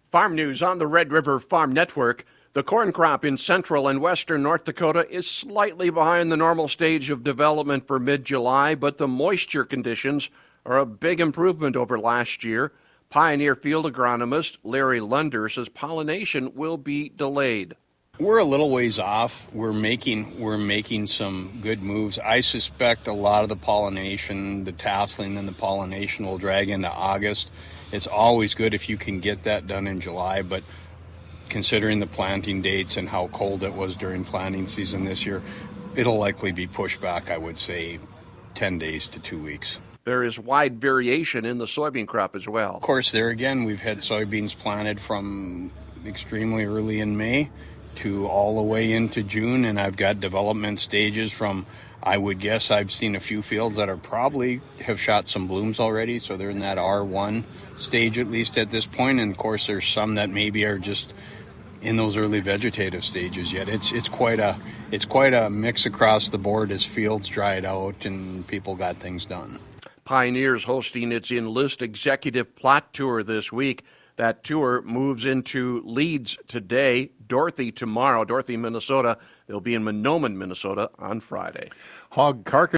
Farm news on the Red River Farm Network. The corn crop in central and western North Dakota is slightly behind the normal stage of development for mid-July, but the moisture conditions are a big improvement over last year. Pioneer field agronomist Larry Lunder says pollination will be delayed. We're a little ways off. We're making some good moves. I suspect a lot of the pollination, the tasseling and the pollination will drag into August. It's always good if you can get that done in July, but considering the planting dates and how cold it was during planting season this year, it'll likely be pushed back, I would say, 10 days to 2 weeks. There is wide variation in the soybean crop as well. Of course, there again, we've had soybeans planted from extremely early in May to all the way into June, and I've got development stages from, I would guess I've seen a few fields that are probably have shot some blooms already, so they're in that R1 stage at least at this point, and of course there's some that maybe are just in those early vegetative stages yet. It's quite a mix across the board as fields dried out and people got things done. Pioneer's hosting its Enlist Executive Plot Tour this week. That tour moves into Leeds today, Dorothy tomorrow, Dorothy, Minnesota. They'll be in Mahnomen, Minnesota on Friday. Hog carcass